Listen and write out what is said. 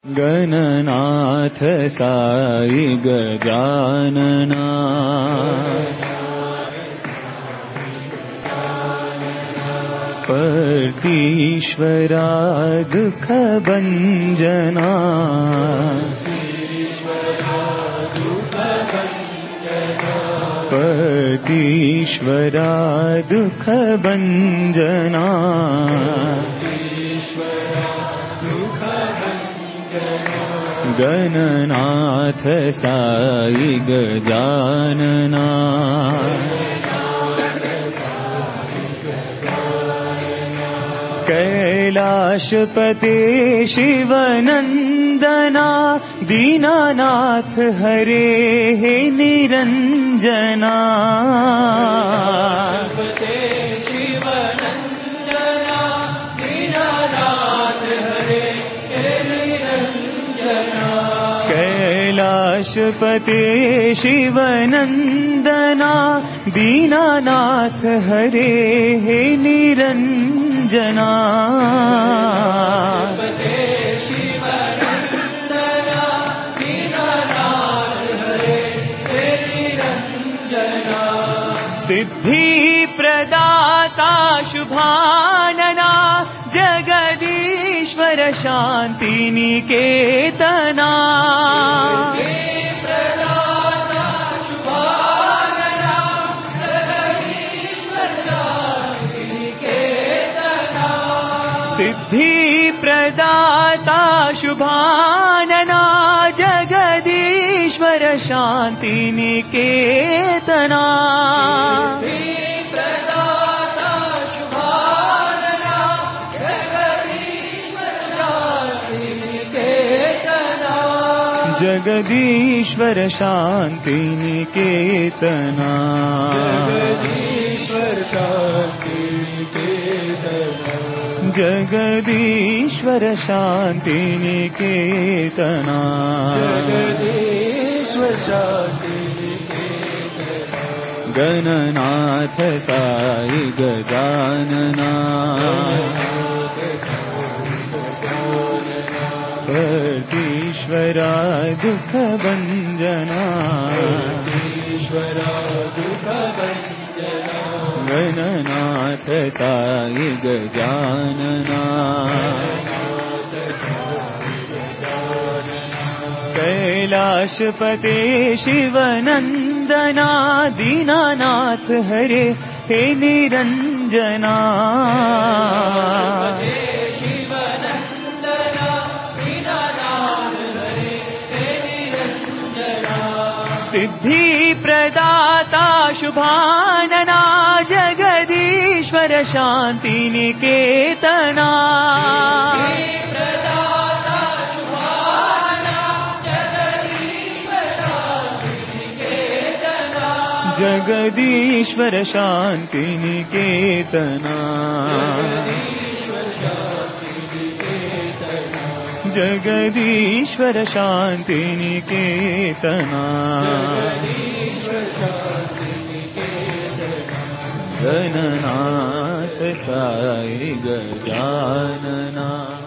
गणनाथ साई गजानना पर्तीश्वरा दुख भंजना पर्तीश्वरा दुख भंजना गणनाथ साई गजानना कैलाशपते शिवनंदना दीनानाथ हरे हे निरंजना कैलाशपते शिवनंदना दीनानाथ हरे हे निरंजना सिद्धि प्रदाता शुभानना जगदीश्वर शांति निकेतना सिद्धि प्रदाता शुभानना जगदीश्वर शांति निकेतना जगदीश्वर शांति निकेतना जगदीश्वर शांति निकेतना जगदीश्वर शांति निकेतना जगदीश्वर शांति निकेतना गणनाथ साई गजानना पर्तीश्वरा दुख भंजना गणनाथ साई गजानना कैलाशपते शिवनंदना दीनानाथ हरे हे निरंजना सिद्धि प्रदाता शुभानना जगदीश्वर शांति निकेतना जगदीश्वर शांति निकेतना जगदीश्वर शांति निकेतना गणनाथ साई गजानना।